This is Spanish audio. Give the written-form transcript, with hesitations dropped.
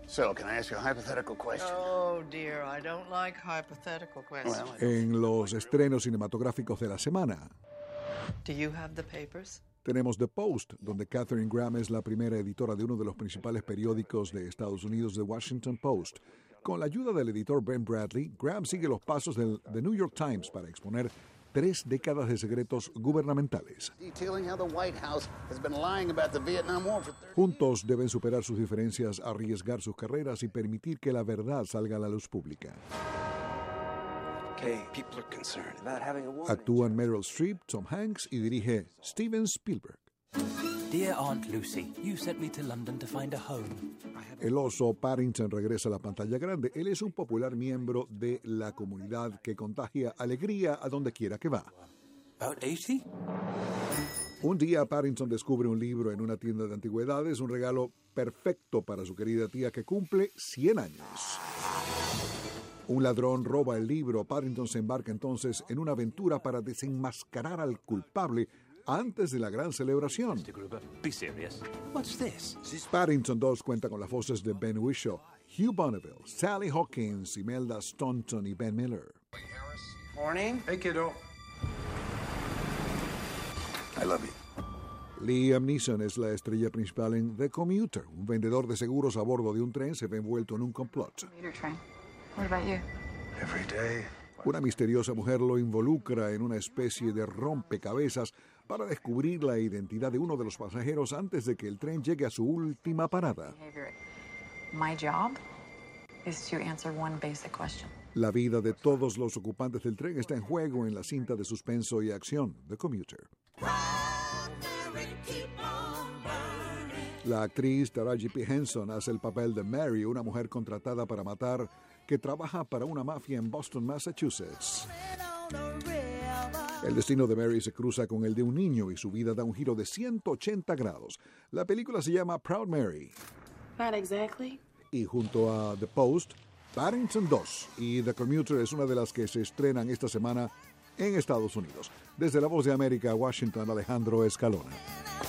So, can I ask you a hypothetical question? Oh, dear, I don't like hypothetical questions. Well, En los estrenos cinematográficos de la semana, Do you have the papers? tenemos The Post, donde Katharine Graham es la primera editora de uno de los principales periódicos de Estados Unidos, The Washington Post. Con la ayuda del editor Ben Bradley, Graham sigue los pasos del The New York Times para exponer 3 décadas de secretos gubernamentales. detailing how the White House has been lying about the Vietnam War for 30 Juntos deben superar sus diferencias, arriesgar sus carreras y permitir que la verdad salga a la luz pública. Okay, people are concerned about having a woman. Actúan Meryl Streep, Tom Hanks y dirige Steven Spielberg. Dear Aunt Lucy, you sent me to London to find a home. El oso Paddington regresa a la pantalla grande. Él es un popular miembro de la comunidad que contagia alegría a donde quiera que va. About 80? Un día Paddington descubre un libro en una tienda de antigüedades, un regalo perfecto para su querida tía que cumple 100 años. Un ladrón roba el libro. Paddington se embarca entonces en una aventura para desenmascarar al culpable antes de la gran celebración. Mr. Gruber, be serious. What's this? Paddington 2 cuenta con las voces de Ben Whishaw, Hugh Bonneville, Sally Hawkins, Imelda Staunton y Ben Miller. Morning. Hey, kiddo. I love you. Liam Neeson es la estrella principal en The Commuter. Un vendedor de seguros a bordo de un tren se ve envuelto en un complot. Commuter train. What about you? Every day. Una misteriosa mujer lo involucra en una especie de rompecabezas para descubrir la identidad de uno de los pasajeros antes de que el tren llegue a su última parada. Behavior. My job is to answer one basic question. La vida de todos los ocupantes del tren está en juego en la cinta de suspenso y acción, The Commuter. La actriz Taraji P. Henson hace el papel de Mary, una mujer contratada para matar que trabaja para una mafia en Boston, Massachusetts. El destino de Mary se cruza con el de un niño y su vida da un giro de 180 grados. La película se llama Proud Mary. Not exactly. Y junto a The Post, Paddington 2 y The Commuter es una de las que se estrenan esta semana en Estados Unidos. Desde La Voz de América, Washington, Alejandro Escalona.